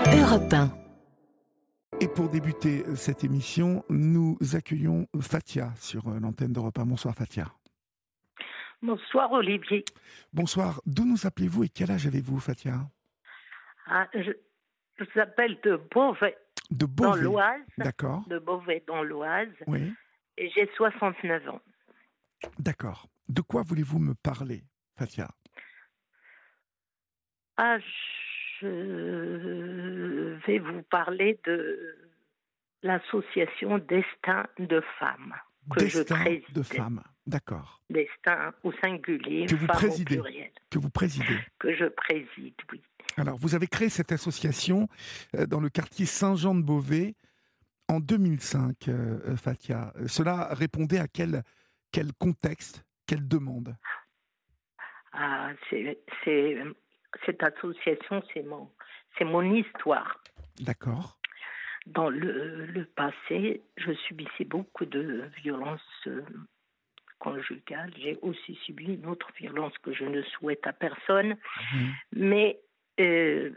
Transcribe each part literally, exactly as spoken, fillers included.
Europe un. Et pour débuter cette émission, nous accueillons Fatia sur l'antenne d'Europe un. Bonsoir Fatia. Bonsoir Olivier. Bonsoir. D'où nous appelez-vous et quel âge avez-vous, Fatia? Ah, je, je vous appelle de Beauvais, De dans Beauvais. l'Oise. D'accord. De Beauvais dans l'Oise. Oui. Et j'ai soixante-neuf ans. D'accord. De quoi voulez-vous me parler, Fatia? Ah, je vais vous parler de l'association Destin de femmes que Destin je préside. de femmes. D'accord. Destin au singulier, Que vous femme présidez. au pluriel. Que vous présidez. Que je préside, oui. Alors, vous avez créé cette association euh, dans le quartier Saint-Jean de Beauvais en deux mille cinq, euh, Fatia. Cela répondait à quel, quel contexte, quelle demande? Ah, c'est, c'est, cette association, c'est mon, c'est mon histoire. D'accord. Dans le, le passé, je subissais beaucoup de violences euh, conjugales. J'ai aussi subi une autre violence que je ne souhaite à personne. Mmh. Mais euh,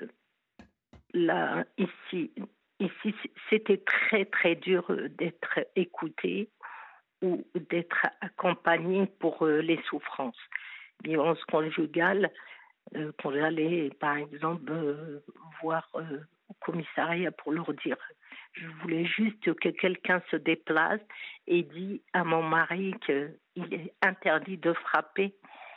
là, ici, ici, c'était très, très dur d'être écouté ou d'être accompagné pour euh, les souffrances. Violence conjugale, euh, quand j'allais, par exemple, euh, voir euh, au commissariat pour leur dire je voulais juste que quelqu'un se déplace et dit à mon mari qu'il est interdit de frapper.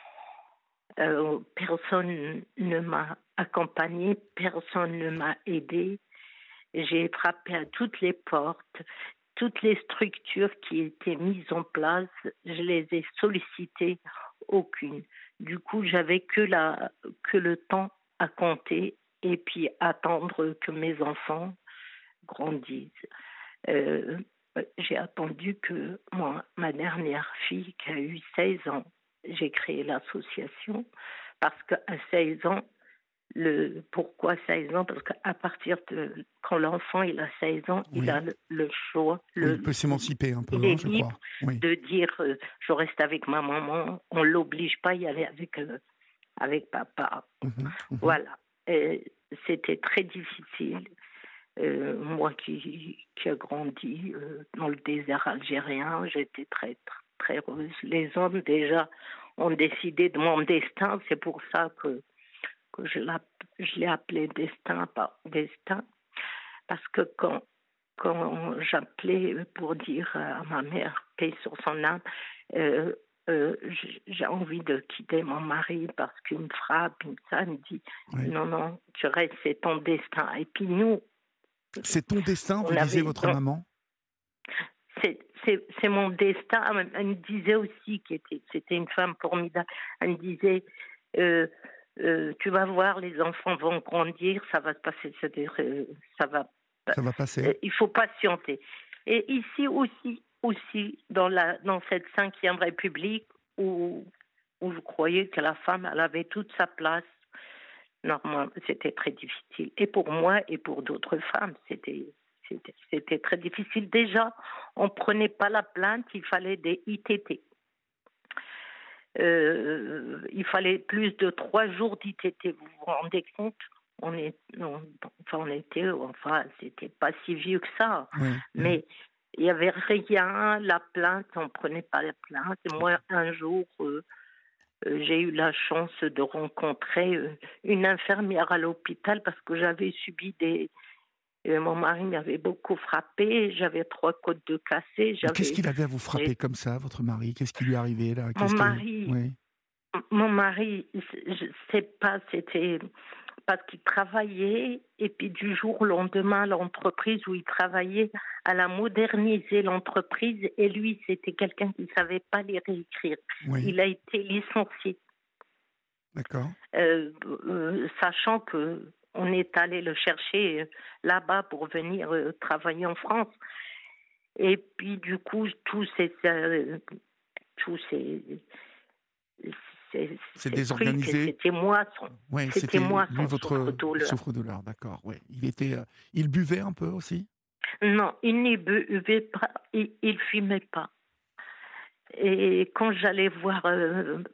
Euh, personne ne m'a accompagnée, personne ne m'a aidée. J'ai frappé à toutes les portes, toutes les structures qui étaient mises en place, je les ai sollicitées, aucune. Du coup, j'avais que, la, que le temps à compter et puis attendre que mes enfants grandissent. Euh, j'ai attendu que moi, ma dernière fille, qui a eu seize ans, j'ai créé l'association parce qu'à seize ans, le, pourquoi seize ans? Parce qu'à partir de quand l'enfant il a seize ans, oui. il a le, le choix. Le, oui, il peut s'émanciper un peu, il hein, est je libre crois. Oui. de dire euh, je reste avec ma maman, on ne l'oblige pas à y aller avec, euh, avec papa. Mmh, mmh. Voilà. Et c'était très difficile. Euh, moi qui, qui a grandi euh, dans le désert algérien, j'étais très, très heureuse. Les hommes déjà ont décidé de mon destin, c'est pour ça que, que je, je l'ai appelé destin, pas destin, parce que quand, quand j'appelais pour dire à ma mère, paix sur son âme, euh, euh, j'ai envie de quitter mon mari parce qu'il me frappe, il me, ça, il me dit, oui. non, non, tu restes, c'est ton destin. Et puis nous, c'est ton destin, vous disiez votre donc, maman? c'est, c'est, c'est mon destin. Elle me disait aussi que c'était une femme formidable. Elle me disait, euh, euh, tu vas voir, les enfants vont grandir, ça va se passer, c'est-à-dire, euh, ça va, ça va passer. Euh, il faut patienter. Et ici aussi, aussi dans la dans cette cinquième République où où je croyais que la femme, elle avait toute sa place. Normalement, c'était très difficile. Et pour moi et pour d'autres femmes, c'était, c'était, c'était très difficile. Déjà, on ne prenait pas la plainte, il fallait des I T T. Euh, il fallait plus de trois jours d'I T T. Vous vous rendez compte? On, est, on, enfin, on était, enfin, c'était pas si vieux que ça. Oui, mais oui. il n'y avait rien, la plainte, on ne prenait pas la plainte. Et moi, un jour... Euh, Euh, j'ai eu la chance de rencontrer euh, une infirmière à l'hôpital parce que j'avais subi des... Euh, mon mari m'avait beaucoup frappé, j'avais trois côtes de cassées. J'avais... Qu'est-ce qu'il avait à vous frapper et... comme ça, votre mari? Qu'est-ce qui lui est arrivé là? Mon Qu'est-ce mari, que... oui. mon mari, je ne sais pas, c'était parce qu'il travaillait et puis du jour au lendemain, l'entreprise où il travaillait, elle a modernisé l'entreprise et lui, c'était quelqu'un qui ne savait pas lire et écrire. Oui. Il a été licencié. D'accord. Euh, euh, sachant que on est allé le chercher euh, là-bas pour venir euh, travailler en France. Et puis du coup, tout ces, euh, tout ces, ces, c'est ces désorganisé. Trucs, c'était moi son, ouais, c'était, c'était moi lui son votre souffre-douleur. souffre-douleur, d'accord. Ouais. Il était, euh, il buvait un peu aussi? Non, il ne buvait pas, il, il fumait pas. Et quand j'allais voir euh,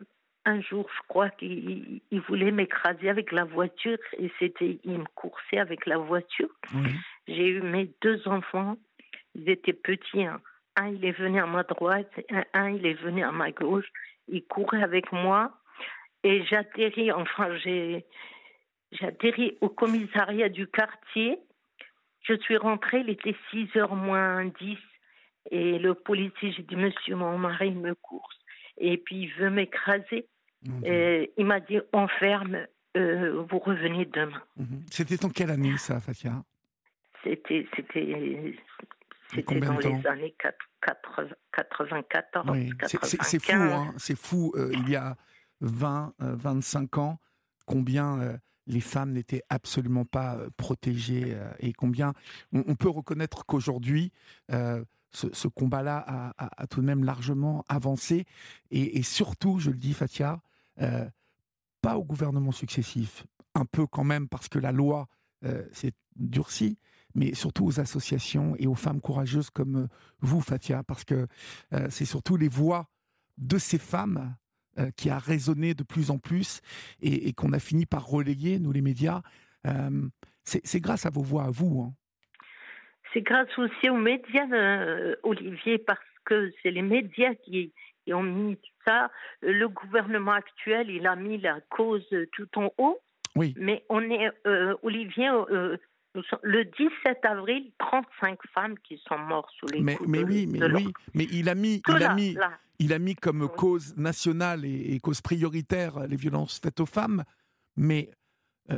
un jour, je crois qu'il il voulait m'écraser avec la voiture et c'était, il me coursait avec la voiture. Oui. J'ai eu mes deux enfants, ils étaient petits. Hein. Un, il est venu à ma droite, un, un, il est venu à ma gauche. Il courait avec moi et j'atterris, enfin, j'ai, j'ai atterri au commissariat du quartier. Je suis rentrée, il était six heures moins dix. Et le policier, j'ai dit, monsieur, mon mari me course. Et puis, il veut m'écraser. Et il m'a dit, on ferme, euh, vous revenez demain. Mm-hmm. C'était en quelle année, ça, Fathia? C'était, c'était, c'était Combien dans de temps? les années quatre-vingt-quatorze, Oui, c'est, c'est, c'est fou, hein. C'est fou. Euh, il y a vingt, euh, vingt-cinq ans, combien euh, les femmes n'étaient absolument pas euh, protégées euh, et combien on, on peut reconnaître qu'aujourd'hui, euh, ce, ce combat-là a, a, a tout de même largement avancé et, et surtout, je le dis, Fathia, euh, pas aux gouvernements successifs, un peu quand même parce que la loi euh, s'est durcie, mais surtout aux associations et aux femmes courageuses comme vous, Fathia, parce que euh, c'est surtout les voix de ces femmes euh, qui a résonné de plus en plus et, et qu'on a fini par relayer, nous les médias. Euh, c'est, c'est grâce à vos voix, à vous. Hein. C'est grâce aussi aux médias, euh, Olivier, parce que c'est les médias qui, qui ont mis tout ça. Le gouvernement actuel, il a mis la cause tout en haut. Oui. Mais on est, euh, Olivier, euh, nous sommes, le dix-sept avril, trente-cinq femmes qui sont mortes sous les mais, coups mais de, oui, mais de oui, mais il a mis, que il là, a mis, là. il a mis comme Oui. cause nationale et, et cause prioritaire les violences faites aux femmes, mais euh,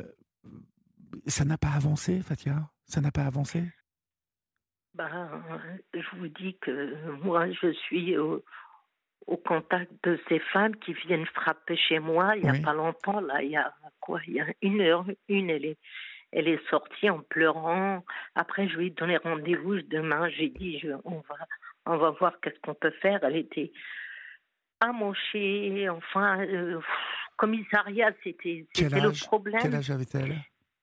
ça n'a pas avancé, Fathia. Ça n'a pas avancé. Ben, je vous dis que moi, je suis au, au contact de ces femmes qui viennent frapper chez moi. Il n'y a Oui. pas longtemps, là, il y a quoi, il y a une heure, une, elle est, elle est sortie en pleurant. Après, je lui ai donné rendez-vous demain. J'ai dit, je, on va, on va voir qu'est-ce qu'on peut faire. Elle était amochée, enfin, euh, commissariat, c'était, c'était le problème. Quel âge avait-elle?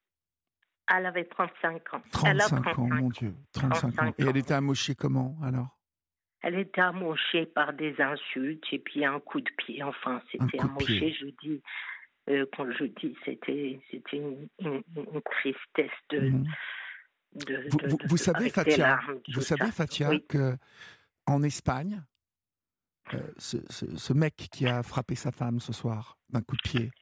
Elle avait trente-cinq ans. trente-cinq elle a ans, trente-cinq mon Dieu. trente-cinq, trente-cinq ans. Et elle ans. était amochée comment, alors? Elle était amochée par des insultes et puis un coup de pied. Enfin, c'était amoché. Je dis, euh, quand je dis, c'était, c'était une, une, une tristesse de. Mmh. de, vous, de, vous, de vous savez, Fathia, larmes, vous savez, ça. Fathia, oui. que en Espagne, euh, ce, ce, ce mec qui a frappé sa femme ce soir d'un coup de pied,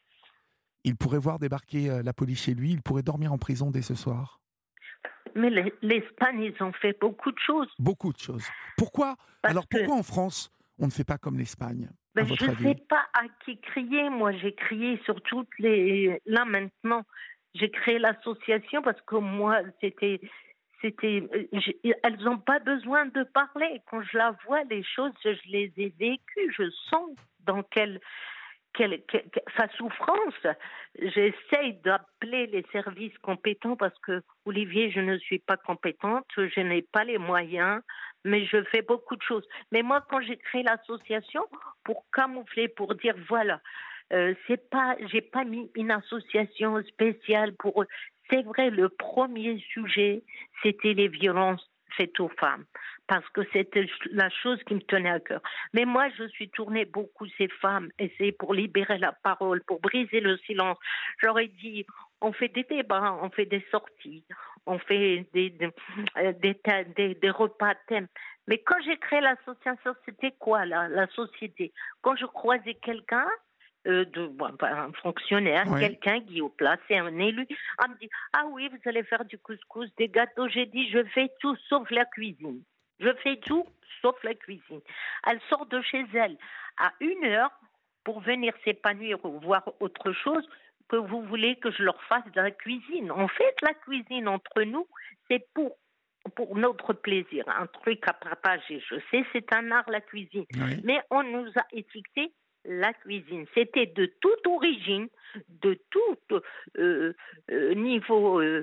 il pourrait voir débarquer euh, la police chez lui, il pourrait dormir en prison dès ce soir. Mais les, l'Espagne, ils ont fait beaucoup de choses. Beaucoup de choses. Pourquoi Parce Alors que, pourquoi en France, on ne fait pas comme l'Espagne, ben, à votre je avis? ne sais pas à qui crier. Moi, j'ai crié sur toutes les... Là, maintenant, j'ai créé l'association parce que moi, c'était... c'était elles n'ont pas besoin de parler. Quand je la vois, les choses, je les ai vécues. Je sens dans quelle... Quelle, quelle, sa souffrance. J'essaye d'appeler les services compétents parce que, Olivier, je ne suis pas compétente, je n'ai pas les moyens, mais je fais beaucoup de choses. Mais moi, quand j'ai créé l'association, pour camoufler, pour dire, voilà, euh, c'est pas, j'ai pas mis une association spéciale pour eux. C'est vrai, le premier sujet, c'était les violences faites aux femmes, parce que c'était la chose qui me tenait à cœur. Mais moi, je suis tournée beaucoup ces femmes, essayer pour libérer la parole, pour briser le silence. J'aurais dit, on fait des débats, on fait des sorties, on fait des, des, des, des, des repas à thème. Mais quand j'ai créé l'association, c'était quoi la, la société? Quand je croisais quelqu'un, Euh, de, bon, un fonctionnaire, ouais. quelqu'un qui est au place, c'est un élu, elle me dit, ah oui, vous allez faire du couscous, des gâteaux. J'ai dit, je fais tout sauf la cuisine. Je fais tout sauf la cuisine. Elle sort de chez elle à une heure pour venir s'épanouir ou voir autre chose que vous voulez que je leur fasse de la cuisine. En fait, la cuisine entre nous, c'est pour pour notre plaisir, un truc à partager. Je sais, c'est un art, la cuisine. Oui. Mais on nous a étiqueté la cuisine. C'était de toute origine, de tout euh, euh, niveau. Euh,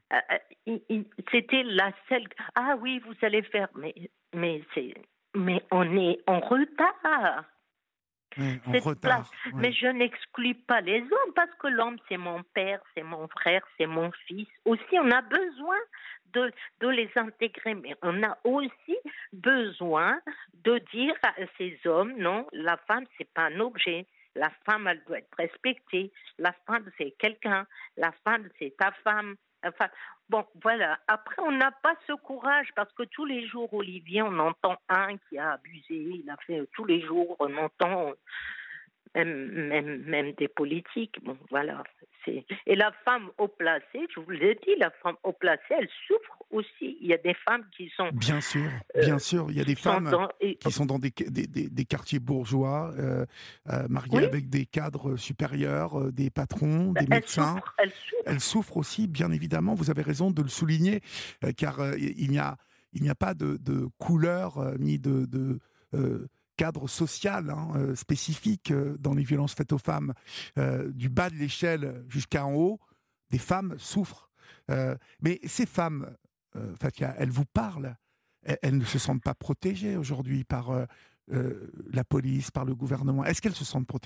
euh, c'était la seule. Ah oui, vous allez faire. Mais, mais, c'est, mais on est en retard. Oui, en retard. Oui. Mais je n'exclus pas les hommes parce que l'homme, c'est mon père, c'est mon frère, c'est mon fils. Aussi, on a besoin de, de les intégrer, mais on a aussi besoin de dire à ces hommes, non, la femme, c'est pas un objet. La femme, elle doit être respectée. La femme, c'est quelqu'un. La femme, c'est ta femme. Enfin, bon, voilà. Après, on n'a pas ce courage parce que tous les jours, Olivier, on entend un qui a abusé. Il a fait tous les jours, on entend même, même, même des politiques. Bon, voilà. C'est... Et la femme haut placée, je vous l'ai dit, la femme haut placée, elle souffre aussi. Il y a des femmes qui sont... Bien sûr, bien euh, sûr. Il y a des femmes dans... qui sont dans des, des, des, des quartiers bourgeois, euh, euh, mariées oui. avec des cadres supérieurs, euh, des patrons, des elle médecins. Souffre, elle, souffre. elle souffre aussi, bien évidemment. Vous avez raison de le souligner, euh, car euh, il n'y a, il n'y a pas de, de couleur euh, ni de... de euh, cadre social hein, euh, spécifique euh, dans les violences faites aux femmes, euh, du bas de l'échelle jusqu'à en haut, des femmes souffrent. Euh, mais ces femmes, euh, Fathia, elles vous parlent, elles, elles ne se sentent pas protégées aujourd'hui par euh, euh, la police, par le gouvernement. Est-ce qu'elles se sentent protégées ?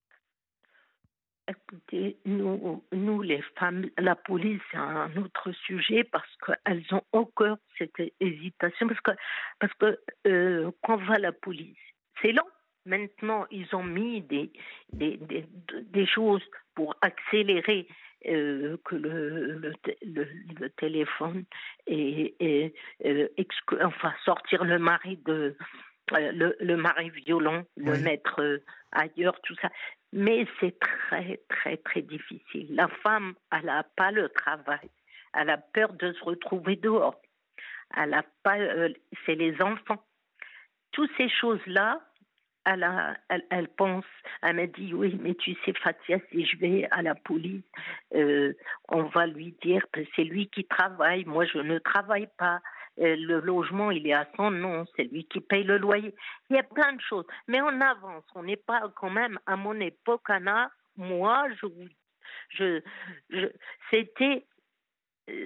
Écoutez, nous, nous, les femmes, la police, c'est un autre sujet parce qu'elles ont encore cette hésitation. Parce que, parce que euh, quand va la police, c'est lent. Maintenant, ils ont mis des, des, des, des choses pour accélérer euh, que le, le, le, le téléphone et, et euh, exclu, enfin, sortir le mari de... Euh, le, le mari violent, le oui. mettre euh, ailleurs, tout ça. Mais c'est très, très, très difficile. La femme, elle n'a pas le travail. Elle a peur de se retrouver dehors. Elle a pas, euh, c'est les enfants. Toutes ces choses-là, elle, a, elle, elle pense, elle m'a dit, oui, mais tu sais, Fathia, si je vais à la police, euh, on va lui dire que c'est lui qui travaille. Moi, je ne travaille pas. Le logement, il est à son nom, c'est lui qui paye le loyer. Il y a plein de choses. Mais on avance, on n'est pas quand même, à mon époque, Anna, moi, je, je, je, c'était, euh,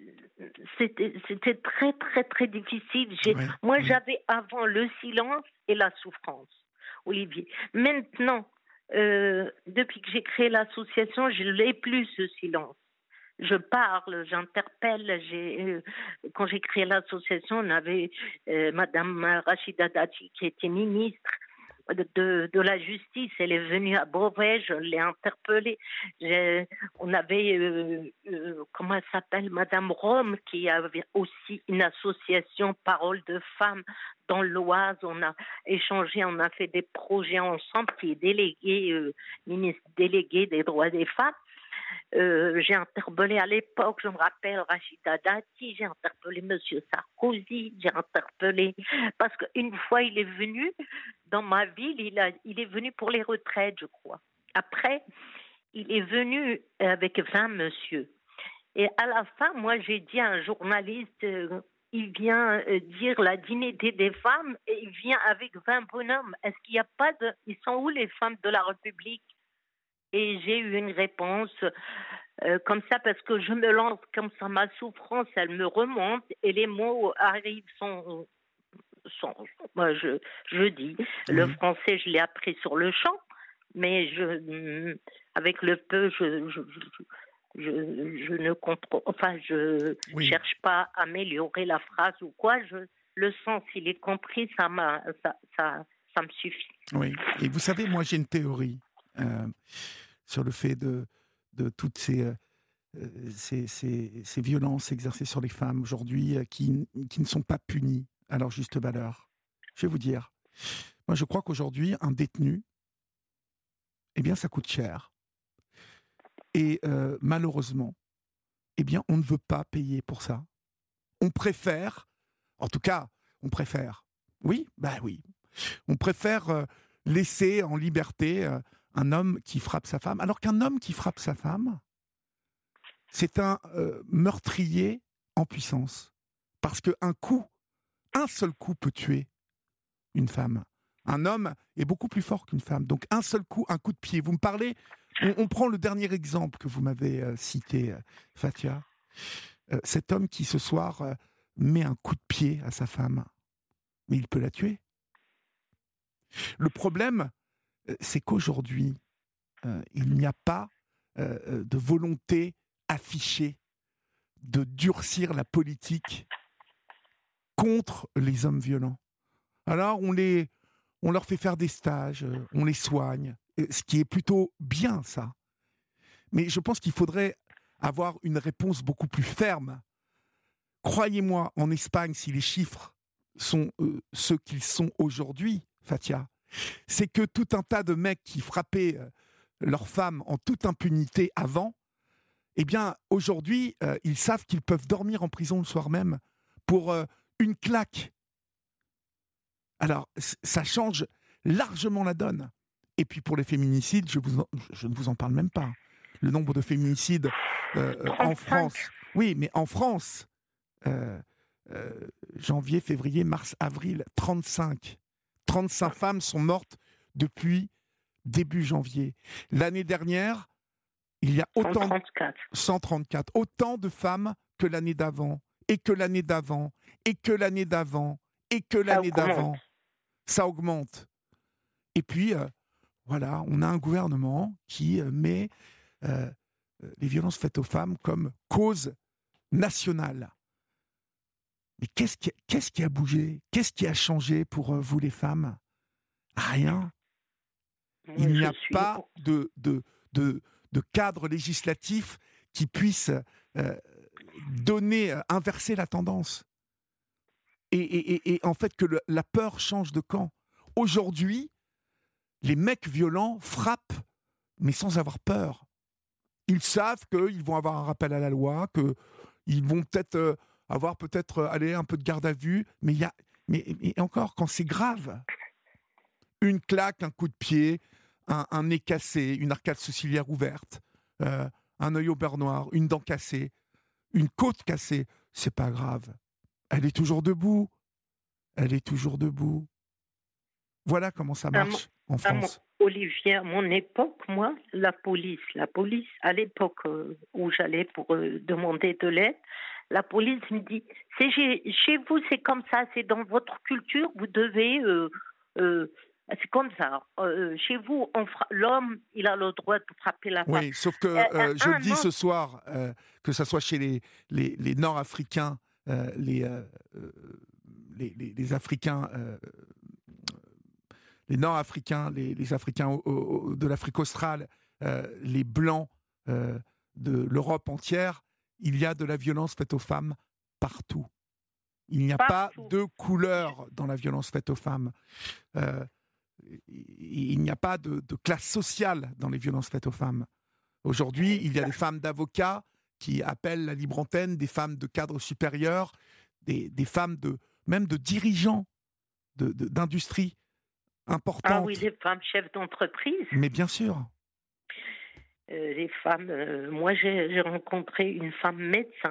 c'était, c'était très, très, très difficile. J'ai, ouais, moi, ouais. j'avais avant le silence et la souffrance, Olivier. Maintenant, euh, depuis que j'ai créé l'association, je n'ai plus ce silence. Je parle, j'interpelle. J'ai, euh, quand j'ai créé l'association, on avait euh, Madame Rachida Dati qui était ministre de, de, de la Justice. Elle est venue à Beauvais, je l'ai interpellée. J'ai, on avait, euh, euh, comment elle s'appelle, Madame Rome, qui avait aussi une association Parole de femmes dans l'Oise. On a échangé, on a fait des projets ensemble, qui est déléguée, euh, ministre déléguée des droits des femmes. Euh, j'ai interpellé à l'époque, je me rappelle, Rachida Dati, j'ai interpellé M. Sarkozy, j'ai interpellé, parce qu'une fois il est venu dans ma ville, il, a, il est venu pour les retraites, je crois. Après, il est venu avec vingt monsieur. Et à la fin, moi j'ai dit à un journaliste, euh, il vient euh, dire la dignité des femmes, et il vient avec vingt bonhommes. Est-ce qu'il n'y a pas de... Ils sont où les femmes de la République ? Et j'ai eu une réponse euh, comme ça, parce que je me lance comme ça, ma souffrance, elle me remonte et les mots arrivent sans... sans moi, je, je dis, oui. Le français, je l'ai appris sur le champ, mais je, avec le peu, je, je, je, je, je ne comprends... Enfin, je ne oui. cherche pas à améliorer la phrase ou quoi. Je, le sens, il est compris, ça, m'a, ça, ça, ça me suffit. Oui, et vous savez, moi, j'ai une théorie. Euh, sur le fait de, de toutes ces, euh, ces, ces, ces violences exercées sur les femmes aujourd'hui euh, qui, qui ne sont pas punies à leur juste valeur. Je vais vous dire, moi je crois qu'aujourd'hui, un détenu, eh bien ça coûte cher. Et euh, malheureusement, eh bien on ne veut pas payer pour ça. On préfère, en tout cas, on préfère, oui, bah oui, on préfère euh, laisser en liberté euh, un homme qui frappe sa femme, alors qu'un homme qui frappe sa femme, c'est un euh, meurtrier en puissance. Parce qu'un coup, un seul coup peut tuer une femme. Un homme est beaucoup plus fort qu'une femme. Donc un seul coup, un coup de pied. Vous me parlez, on, on prend le dernier exemple que vous m'avez euh, cité, euh, Fathia. Euh, cet homme qui ce soir euh, met un coup de pied à sa femme, mais il peut la tuer. Le problème, c'est qu'aujourd'hui, euh, il n'y a pas euh, de volonté affichée de durcir la politique contre les hommes violents. Alors, on, les, on leur fait faire des stages, on les soigne, ce qui est plutôt bien, ça. Mais je pense qu'il faudrait avoir une réponse beaucoup plus ferme. Croyez-moi, en Espagne, si les chiffres sont euh, ceux qu'ils sont aujourd'hui, Fathia, c'est que tout un tas de mecs qui frappaient euh, leurs femmes en toute impunité avant, eh bien, aujourd'hui, euh, ils savent qu'ils peuvent dormir en prison le soir même pour euh, une claque. Alors, c- ça change largement la donne. Et puis pour les féminicides, je, vous en- je ne vous en parle même pas. Le nombre de féminicides euh, en trente-cinq. France. Oui, mais en France, euh, euh, janvier, février, mars, avril, trente-cinq. trente-cinq femmes sont mortes depuis début janvier. L'année dernière, il y a autant, cent trente-quatre. cent trente-quatre, autant de femmes que l'année d'avant, et que l'année d'avant, et que l'année d'avant, et que Ça l'année augmente. d'avant. Ça augmente. Et puis, euh, voilà, on a un gouvernement qui euh, met euh, euh, les violences faites aux femmes comme cause nationale. Mais qu'est-ce qui, qu'est-ce qui a bougé? Qu'est-ce qui a changé pour euh, vous les femmes? Rien. Moi, Il n'y je a suis... pas de, de, de, de cadre législatif qui puisse euh, donner, euh, inverser la tendance. Et, et, et, et en fait, que le- la peur change de camp. Aujourd'hui, les mecs violents frappent, mais sans avoir peur. Ils savent qu'ils vont avoir un rappel à la loi, qu'ils vont peut-être euh, avoir peut-être euh, aller un peu de garde à vue, mais il y a, mais, mais encore quand c'est grave, une claque, un coup de pied, un, un nez cassé, une arcade sourcilière ouverte, euh, un œil au beurre noir, une dent cassée, une côte cassée, c'est pas grave. Elle est toujours debout. Elle est toujours debout. Voilà comment ça À mon, marche en à mon- France. Olivier, à mon époque, moi, la police, la police, à l'époque euh, où j'allais pour euh, demander de l'aide, la police me dit, c'est chez, chez vous, c'est comme ça, c'est dans votre culture, vous devez, euh, euh, c'est comme ça. Euh, chez vous, on fra- l'homme, il a le droit de frapper la femme. Oui, sauf que Euh, euh, je le un dis an, ce soir, euh, que ce soit chez les, les, les Nord-Africains, euh, les, euh, euh, les, les, les Africains, euh, les Nord-Africains, les, les Africains au- au- de l'Afrique australe, euh, les Blancs euh, de l'Europe entière, il y a de la violence faite aux femmes partout. Il n'y a pas partout. de couleur dans la violence faite aux femmes. Euh, il n'y a pas de, de classe sociale dans les violences faites aux femmes. Aujourd'hui, il y a des femmes d'avocats qui appellent la libre antenne, des femmes de cadres supérieurs, des, des femmes de même de dirigeants de, de, d'industries Ah oui, importantes. les femmes chefs d'entreprise. Mais bien sûr, Euh, les femmes, euh, moi j'ai j'ai rencontré une femme médecin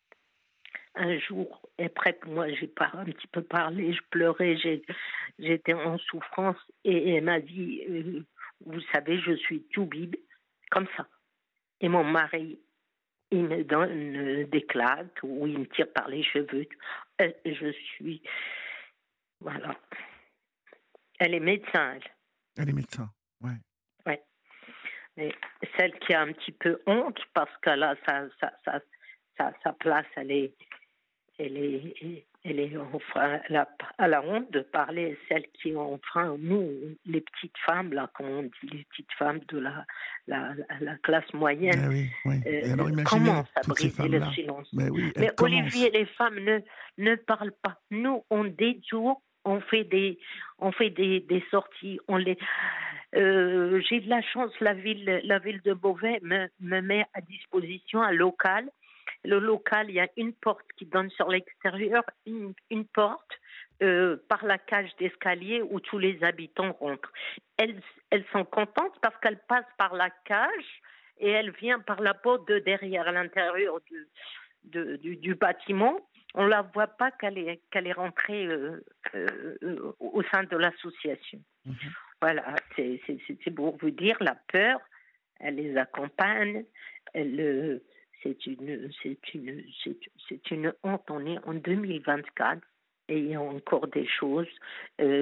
un jour, et après moi j'ai pas un petit peu parlé, je pleurais, j'ai- j'étais en souffrance et elle m'a dit, euh, vous savez, je suis toubib, comme ça. Et mon mari, il me donne euh, des claques ou il me tire par les cheveux. Euh, je suis, voilà. Elle est médecin, elle. elle est médecin. Ouais. Ouais. Mais celle qui a un petit peu honte parce qu'elle a sa, sa, sa, sa, sa place, elle est, elle est, elle est enfin, elle a, elle a honte de parler, celle qui, enfin, nous, les petites femmes, là, comme on dit, les petites femmes de la, la, la, la classe moyenne, Eh oui, oui. euh, Et alors imaginez comment ça toutes ces briser le femmes-là. silence. Mais oui, Mais elles commencent. Olivier, les femmes ne, ne parlent pas. Nous, on détourne, on fait des, on fait des, des sorties, on les. Euh, j'ai de la chance, la ville, la ville de Beauvais me, me met à disposition un local. Le local, il y a une porte qui donne sur l'extérieur, une, une porte euh, par la cage d'escalier où tous les habitants rentrent. Elles, elles sont contentes parce qu'elles passent par la cage et elles viennent par la porte de derrière, à l'intérieur du, de, du, du bâtiment. On ne la voit pas qu'elle est, qu'elle est rentrée euh, euh, au sein de l'association. Mhm. Voilà, c'est, c'est, c'est pour vous dire, la peur, elle les accompagne, elle, euh, c'est, une, c'est, une, c'est, c'est une honte. On est en deux mille vingt-quatre et il y a encore des choses. Euh,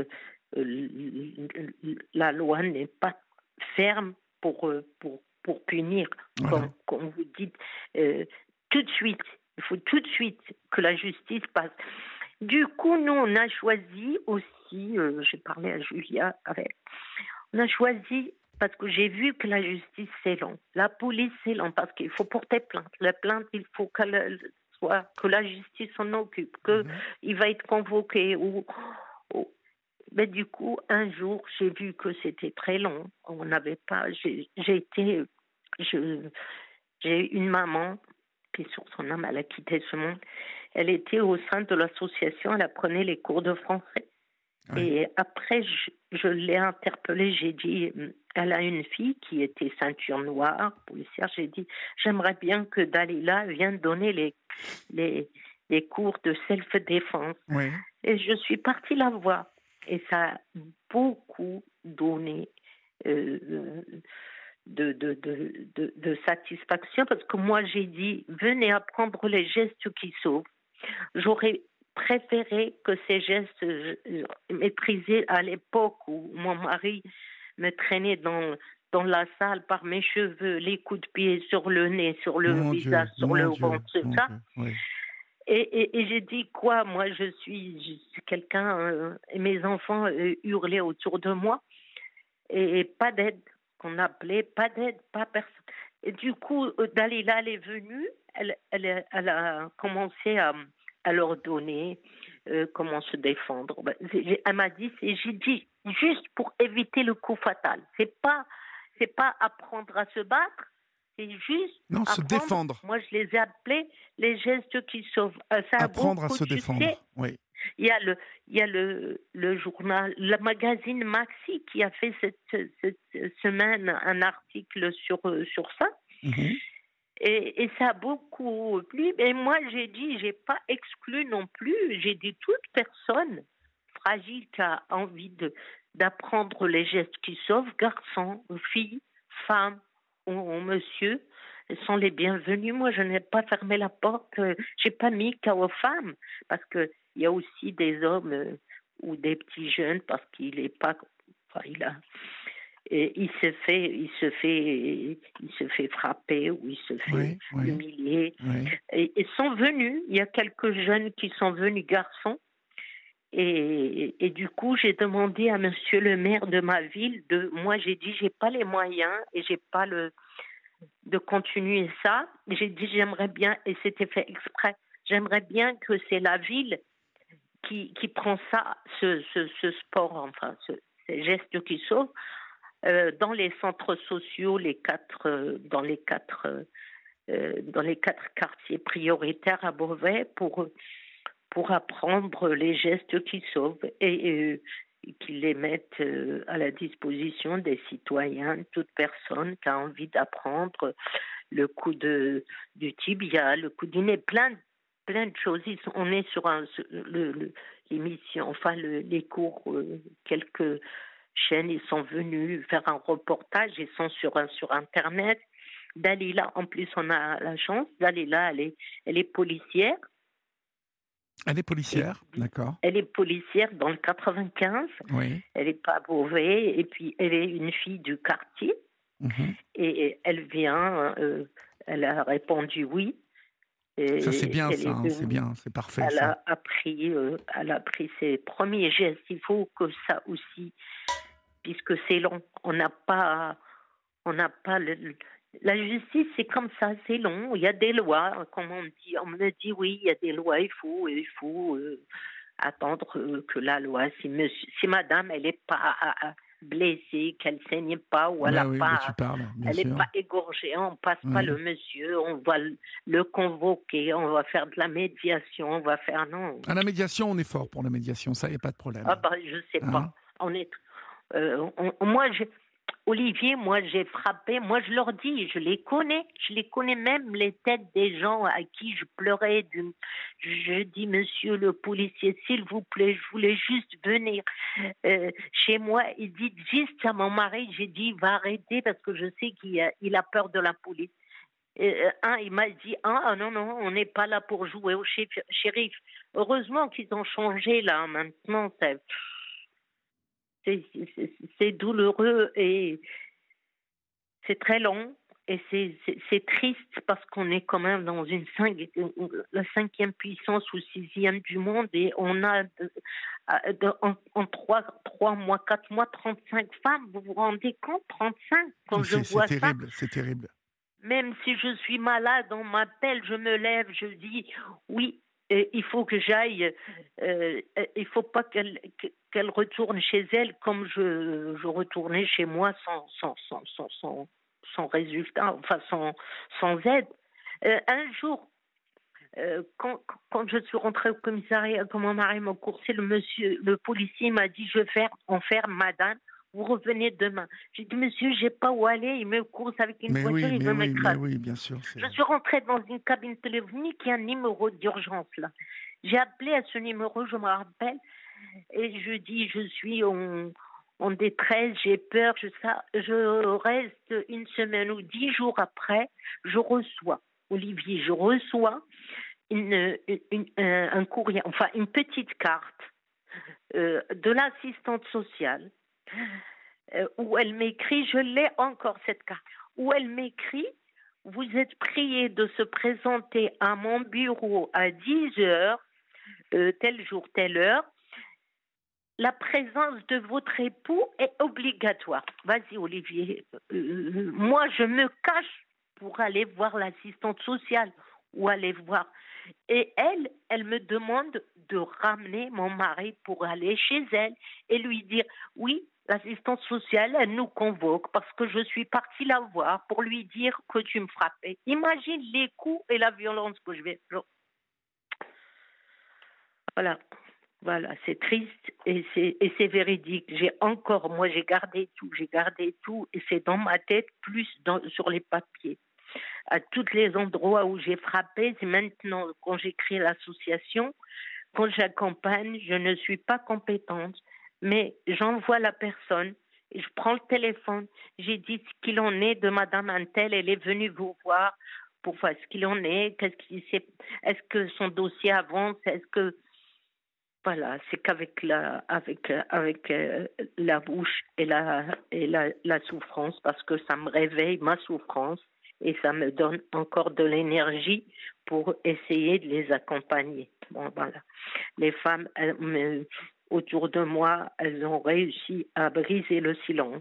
la loi n'est pas ferme pour, pour, pour punir. Voilà. Comme, comme vous dites, euh, tout de suite, il faut tout de suite que la justice passe. Du coup, nous, on a choisi aussi, euh, j'ai parlé à Julia, avec, on a choisi parce que j'ai vu que la justice, c'est long. La police, c'est long, parce qu'il faut porter plainte. La plainte, il faut qu'elle soit, que la justice s'en occupe, qu'il mm-hmm. va être convoqué. Ou, ou... Mais du coup, un jour, j'ai vu que c'était très long. On n'avait pas... J'ai, j'ai été... Je, j'ai une maman, puis sur son âme, elle a quitté ce monde. Elle était au sein de l'association, elle apprenait les cours de français. Oui. Et après, je, je l'ai interpellée, j'ai dit, elle a une fille qui était ceinture noire, policière, j'ai dit, j'aimerais bien que Dalila vienne donner les, les, les cours de self-défense. Oui. Et je suis partie la voir. Et ça a beaucoup donné euh, de, de, de, de, de satisfaction, parce que moi, j'ai dit, venez apprendre les gestes qui sauvent. J'aurais préféré que ces gestes maîtrisés à l'époque où mon mari me traînait dans, dans la salle par mes cheveux, les coups de pied sur le nez, sur le mon visage, Dieu, sur le ventre, tout ça. Oui. Et, et, et j'ai dit quoi? Moi, je suis, je suis quelqu'un, euh, et mes enfants euh, hurlaient autour de moi, et, et pas d'aide, qu'on appelait, pas d'aide, pas personne. Et du coup, Dalila, elle est venue, elle, elle, elle a commencé à, à leur donner euh, comment se défendre. Ben, elle m'a dit, c'est, j'ai dit, juste pour éviter le coup fatal. C'est pas, c'est pas apprendre à se battre, c'est juste non, apprendre, se défendre. Moi, je les ai appelés les gestes qui sauvent. Euh, ça apprendre à se tu défendre, sais, oui. Il y a le, il y a le, le journal, le magazine Maxi qui a fait cette, cette semaine un article sur, sur ça. Mm-hmm. Et, et ça a beaucoup plu. Et moi, j'ai dit, j'ai pas exclu non plus. J'ai dit, toute personne fragile qui a envie de, d'apprendre les gestes qui sauvent, garçons, filles, femmes ou, ou monsieur, sont les bienvenus. Moi, je n'ai pas fermé la porte. J'ai pas mis qu'à aux femmes, parce que il y a aussi des hommes euh, ou des petits jeunes, parce qu'il est pas, enfin, il a, et il se fait, il se fait, il se fait frapper ou il se fait oui, oui, humilier. Oui. Et ils sont venus. Il y a quelques jeunes qui sont venus, garçons. Et, et du coup, j'ai demandé à Monsieur le maire de ma ville de, moi, j'ai dit, j'ai pas les moyens et j'ai pas le de continuer ça. J'ai dit, j'aimerais bien, et c'était fait exprès. J'aimerais bien que c'est la ville qui, qui prend ça, ce, ce, ce sport, enfin, ce, ces gestes qui sauvent, euh, dans les centres sociaux, les quatre, euh, dans les quatre, euh, dans les quatre quartiers prioritaires à Beauvais pour, pour apprendre les gestes qui sauvent et, et, et qu'ils les mettent euh, à la disposition des citoyens, toute personne qui a envie d'apprendre le coup de, du tibia, le coup du nez, plein de plein de choses. Ils sont, on est sur un, le, le, l'émission, enfin le, les cours, euh, quelques chaînes, ils sont venus faire un reportage, ils sont sur, sur Internet. Dalila, en plus, on a la chance, Dalila, elle est, elle est policière. Elle est policière, et, d'accord. Elle est policière dans le quatre-vingt-quinze. Oui. Elle n'est pas à Beauvais, et puis elle est une fille du quartier. Mm-hmm. Et, et elle vient, euh, elle a répondu oui. Et ça, c'est bien, ça, hein, c'est bien, c'est parfait. Elle ça. a appris, euh, elle a pris ses premiers gestes. Il faut que ça aussi, puisque c'est long, on n'a pas, on n'a pas le, la justice, c'est comme ça, c'est long. Il y a des lois, comme on dit, on me dit oui, il y a des lois, il faut, il faut euh, attendre euh, que la loi, si, monsieur, si madame, elle n'est pas à, à, blessée, qu'elle ne saigne pas ou elle bah n'a oui, pas, bah tu parles, elle n'est pas égorgée, on ne passe oui. pas le monsieur, on va le, le convoquer, on va faire de la médiation, on va faire non. À la médiation, on est fort pour la médiation, ça, il n'y a pas de problème. Ah bah, je ne sais hein? pas. On est, euh, on, moi, j'ai, Olivier, moi, j'ai frappé, moi, je leur dis, je les connais, je les connais même, les têtes des gens à qui je pleurais. Du, je dis, monsieur le policier, s'il vous plaît, je voulais juste venir euh, chez moi. Il dit juste à mon mari, j'ai dit, il va arrêter parce que je sais qu'il a, il a peur de la police. Euh, un, il m'a dit, ah non, non, on n'est pas là pour jouer au shérif. Heureusement qu'ils ont changé là, maintenant, c'est... C'est, c'est, c'est douloureux et c'est très long. et c'est, c'est, c'est triste parce qu'on est quand même dans une cinq, la cinquième puissance ou sixième du monde et on a de, de, en, en trois, trois mois, quatre mois, trente-cinq femmes. Vous vous rendez compte, trente-cinq quand c'est, je vois c'est ça. terrible, c'est terrible. Même si je suis malade, on m'appelle, je me lève, je dis oui, euh, il faut que j'aille, euh, il faut pas qu'elle, qu'elle retourne chez elle comme je, je retournais chez moi sans, sans, sans, sans, sans, sans résultat, enfin sans, sans aide. Euh, un jour, euh, quand, quand je suis rentrée au commissariat, quand mon mari m'a coursé, le monsieur, le policier m'a dit je vais en faire madame. Vous revenez demain. J'ai dit, monsieur, j'ai pas où aller. Il me course avec une mais voiture, oui, il mais veut oui, m'écraser. Mais oui, bien sûr. C'est... Je suis rentrée dans une cabine téléphonique, il y a un numéro d'urgence là. J'ai appelé à ce numéro, je me rappelle, et je dis, je suis en, en détresse, j'ai peur, je, ça, je reste une semaine ou dix jours après, je reçois, Olivier, je reçois une, une, un, un courrier, enfin une petite carte euh, de l'assistante sociale. Euh, où elle m'écrit, je l'ai encore cette carte, où elle m'écrit, vous êtes prié de se présenter à mon bureau à dix heures, euh, tel jour, telle heure. La présence de votre époux est obligatoire. Vas-y Olivier, euh, moi je me cache pour aller voir l'assistante sociale ou aller voir. Et elle, elle me demande de ramener mon mari pour aller chez elle et lui dire, oui, l'assistante sociale, elle nous convoque parce que je suis partie la voir pour lui dire que tu me frappais. Imagine les coups et la violence que je vais... Voilà, voilà, c'est triste et c'est, et c'est véridique. J'ai encore, moi j'ai gardé tout, j'ai gardé tout et c'est dans ma tête plus dans, sur les papiers. À tous les endroits où j'ai frappé, c'est maintenant quand j'ai créé l'association, quand j'accompagne, je ne suis pas compétente, mais j'envoie la personne, et je prends le téléphone, j'ai dit ce qu'il en est de Madame Antel, elle est venue vous voir pour voir ce qu'il en est, qu'est-ce qui s'est, est-ce que son dossier avance, est-ce que voilà, c'est qu'avec la, avec, avec euh, la bouche et la, et la, la souffrance, parce que ça me réveille ma souffrance et ça me donne encore de l'énergie pour essayer de les accompagner. Bon, voilà. Les femmes elles, me, autour de moi, elles ont réussi à briser le silence,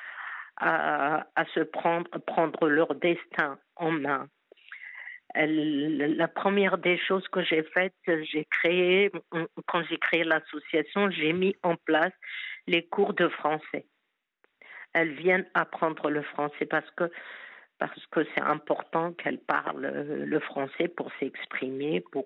à, à se prendre, prendre leur destin en main. Elle, la première des choses que j'ai faites, j'ai créé, quand j'ai créé l'association, j'ai mis en place les cours de français. Elles viennent apprendre le français parce que parce que c'est important qu'elles parlent le français pour s'exprimer. Pour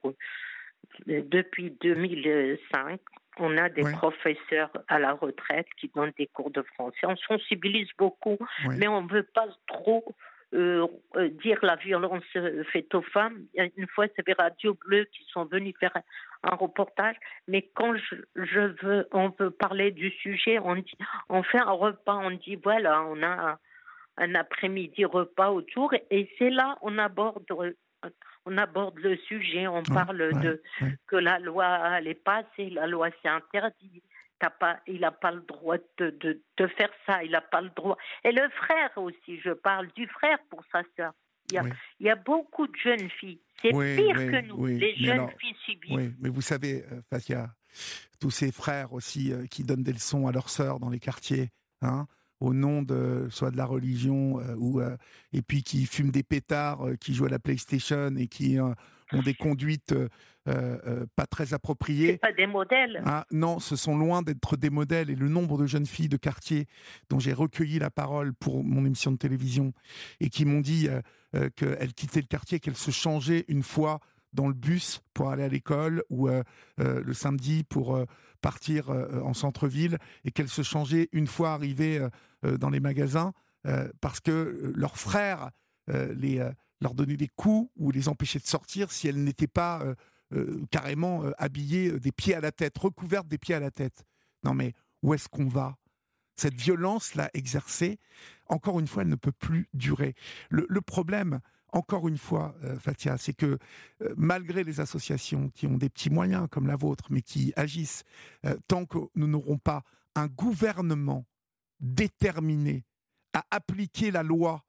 depuis deux mille cinq, on a des ouais. professeurs à la retraite qui donnent des cours de français. On sensibilise beaucoup, ouais. mais on ne veut pas trop. Euh, euh, dire la violence faite aux femmes. Une fois, c'est les radios bleues qui sont venus faire un reportage, mais quand je, je veux, on veut parler du sujet, on dit, on fait un repas, on dit voilà, on a un, un après-midi repas autour, et c'est là on aborde, on aborde le sujet, on ouais, parle ouais, de ouais. que la loi elle est passée, la loi c'est interdit. T'as pas, il n'a pas le droit de, de, de faire ça, il n'a pas le droit. Et le frère aussi, je parle du frère pour sa sœur. Il y a, oui. il y a beaucoup de jeunes filles. C'est oui, pire oui, que nous, oui. les mais jeunes alors, filles subissent. Oui, mais vous savez, euh, Fathia, tous ces frères aussi euh, qui donnent des leçons à leurs sœurs dans les quartiers, hein, au nom de soit de la religion, euh, ou, euh, et puis qui fument des pétards, euh, qui jouent à la PlayStation et qui euh, ont des conduites euh, euh, pas très appropriées. C'est pas des modèles. Ah, non, ce sont loin d'être des modèles. Et le nombre de jeunes filles de quartier dont j'ai recueilli la parole pour mon émission de télévision et qui m'ont dit euh, euh, qu'elles quittaient le quartier, qu'elles se changeaient une fois dans le bus pour aller à l'école ou euh, euh, le samedi pour euh, partir euh, en centre-ville et qu'elles se changeaient une fois arrivées euh, dans les magasins euh, parce que leurs frères euh, les, euh, leur donnaient des coups ou les empêchaient de sortir si elles n'étaient pas euh, euh, carrément euh, habillées euh, des pieds à la tête, recouvertes des pieds à la tête. Non mais où est-ce qu'on va ? Cette violence-là exercée, encore une fois, elle ne peut plus durer. Le, le problème, encore une fois, euh, Fathia, c'est que euh, malgré les associations qui ont des petits moyens comme la vôtre, mais qui agissent, euh, tant que nous n'aurons pas un gouvernement déterminé à appliquer la loi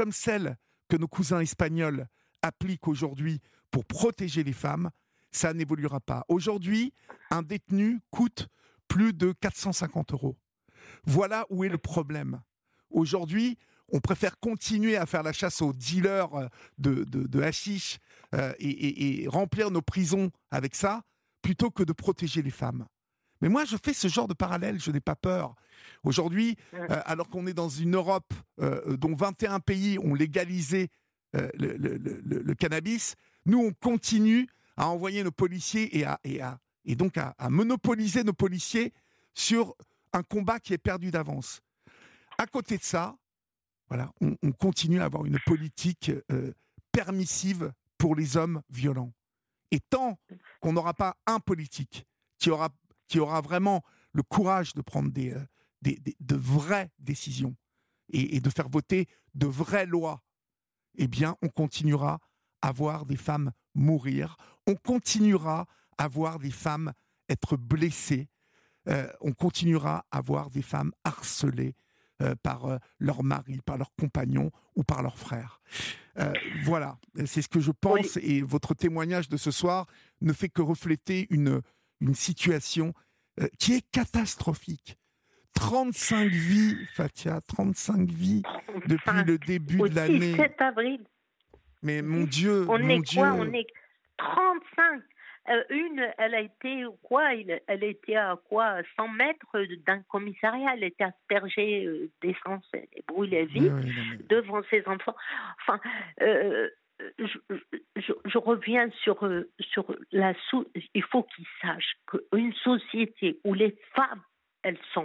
comme celles que nos cousins espagnols appliquent aujourd'hui pour protéger les femmes, ça n'évoluera pas. Aujourd'hui, un détenu coûte plus de quatre cent cinquante euros. Voilà où est le problème. Aujourd'hui, on préfère continuer à faire la chasse aux dealers de, de, de hashish euh, et, et, et remplir nos prisons avec ça, plutôt que de protéger les femmes. Mais moi, je fais ce genre de parallèle, je n'ai pas peur. Aujourd'hui, euh, alors qu'on est dans une Europe euh, dont vingt et un pays ont légalisé euh, le, le, le, le cannabis, nous, on continue à envoyer nos policiers et, à, et, à, et donc à, à monopoliser nos policiers sur un combat qui est perdu d'avance. À côté de ça, voilà, on, on continue à avoir une politique euh, permissive pour les hommes violents. Et tant qu'on n'aura pas un politique qui aura, qui aura vraiment le courage de prendre des, euh, des, des, de vraies décisions et, et de faire voter de vraies lois, eh bien, on continuera à voir des femmes mourir, on continuera à voir des femmes être blessées, euh, on continuera à voir des femmes harcelées euh, par euh, leur mari, par leurs compagnons ou par leurs frères. Euh, voilà, c'est ce que je pense, oui. Et votre témoignage de ce soir ne fait que refléter une, une situation euh, qui est catastrophique. trente-cinq vies, Fathia, trente-cinq vies depuis le début de l'année. sept avril. Mais mon Dieu, on mon est Dieu. Quoi on est trente-cinq. Euh, une, elle a été quoi Elle a été à quoi cent mètres d'un commissariat. Elle était aspergée euh, d'essence et brûlée vive oui, oui, mais... devant ses enfants. Enfin, euh, je, je, je reviens sur euh, sur la sous. Il faut qu'ils sachent qu'une société où les femmes, elles sont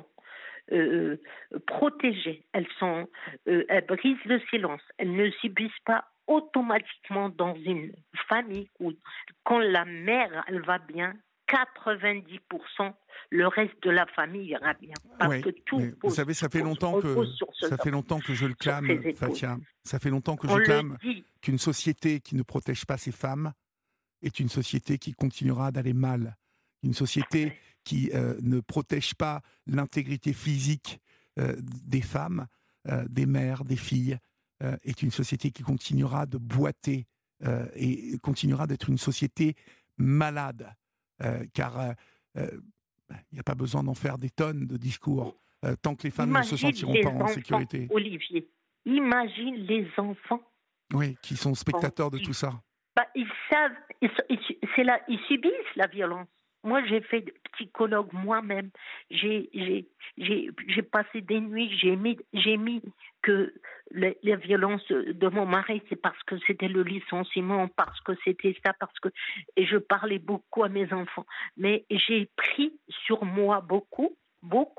euh, protégées, elles sont, euh, elles brisent le silence, elles ne subissent pas automatiquement dans une famille où quand la mère elle va bien, quatre-vingt-dix pour cent le reste de la famille ira bien parce oui, que tout pose, vous savez ça fait longtemps que ça fait longtemps que je le clame, Fathia. Ça fait longtemps que je clame qu'une société qui ne protège pas ses femmes est une société qui continuera d'aller mal. Une société qui euh, ne protège pas l'intégrité physique euh, des femmes, euh, des mères, des filles. Euh, est une société qui continuera de boiter euh, et continuera d'être une société malade, euh, car il euh, n'y a pas besoin d'en faire des tonnes de discours euh, tant que les femmes imagine ne se sentiront pas en sécurité. Olivier, imagine les enfants. Oui, qui sont spectateurs de tout ça. Bah, ils savent, ils, ils, c'est là, ils subissent la violence. Moi, j'ai fait psychologue moi-même. J'ai, j'ai, j'ai, j'ai passé des nuits. J'ai mis, j'ai mis que les, les violences de mon mari, c'est parce que c'était le licenciement, parce que c'était ça, parce que et je parlais beaucoup à mes enfants. Mais j'ai pris sur moi beaucoup, beaucoup,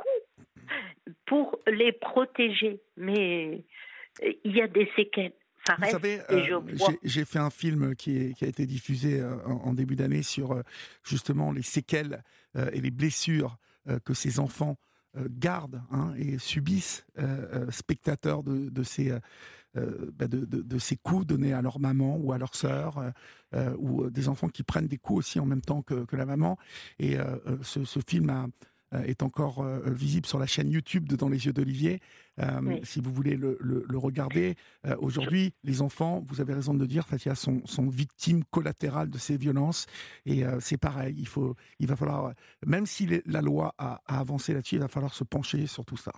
pour les protéger. Mais il y a des séquelles. Vous savez, euh, j'ai, j'ai fait un film qui, est, qui a été diffusé euh, en, en début d'année sur euh, justement les séquelles euh, et les blessures euh, que ces enfants euh, gardent hein, et subissent, euh, spectateurs de, de, ces, euh, bah de, de, de ces coups donnés à leur maman ou à leur sœur, euh, ou des enfants qui prennent des coups aussi en même temps que, que la maman. Et euh, ce, ce film a... est encore euh, visible sur la chaîne YouTube de Dans les yeux d'Olivier, euh, oui. Si vous voulez le, le, le regarder. Euh, aujourd'hui, les enfants, vous avez raison de le dire, Fathia, sont, sont victimes collatérales de ces violences, et euh, c'est pareil, il, faut, il va falloir, même si les, la loi a, a avancé là-dessus, il va falloir se pencher sur tout ça.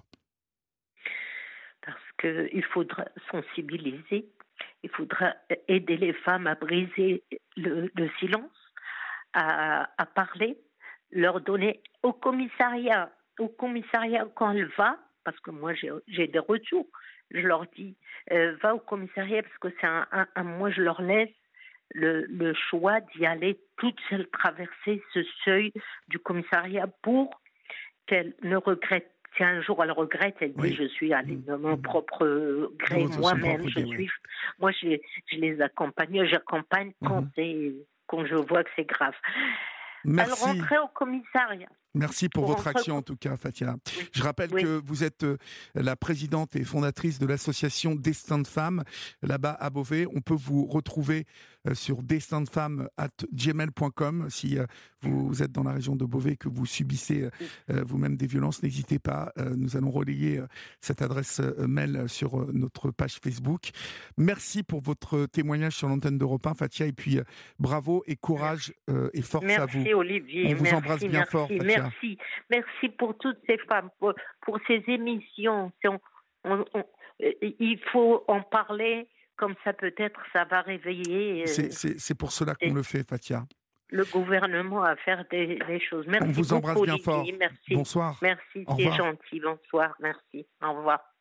Parce qu'il faudra sensibiliser, il faudra aider les femmes à briser le, le silence, à, à parler, leur donner au commissariat, au commissariat quand elle va, parce que moi j'ai, j'ai des retours, je leur dis, euh, va au commissariat parce que c'est un, un, un moi je leur laisse le, le choix d'y aller toute seule traverser ce seuil du commissariat pour qu'elle ne regrette. Si un jour elle regrette, elle dit oui. Je suis allée de mon mmh. propre gré, de moi-même, je idée, suis. Oui. Moi je, je les accompagne, j'accompagne quand, mmh. c'est, quand je vois que c'est grave. Merci. Elle rentrait au commissariat. Merci pour, pour votre entre... action en tout cas, Fatia. Oui. Je rappelle oui. que vous êtes la présidente et fondatrice de l'association Destin de Femmes là-bas à Beauvais. On peut vous retrouver sur destin de femmes arobase gmail point com. Si vous êtes dans la région de Beauvais et que vous subissez vous-même des violences, n'hésitez pas. Nous allons relayer cette adresse mail sur notre page Facebook. Merci pour votre témoignage sur l'antenne d'Europe un, Fatia, et puis bravo et courage et force merci, à vous. Merci Olivier. On vous merci, embrasse bien merci, fort, Fatia. Merci, merci pour toutes ces femmes, pour, pour ces émissions. On, on, on, il faut en parler, comme ça peut-être ça va réveiller. C'est, c'est, c'est pour cela qu'on le fait, Fatia. Le gouvernement à faire des, des choses. Merci on vous beaucoup, embrasse bien Olivier. fort. Merci. Bonsoir. Merci, c'est gentil. Bonsoir. Merci. Au revoir.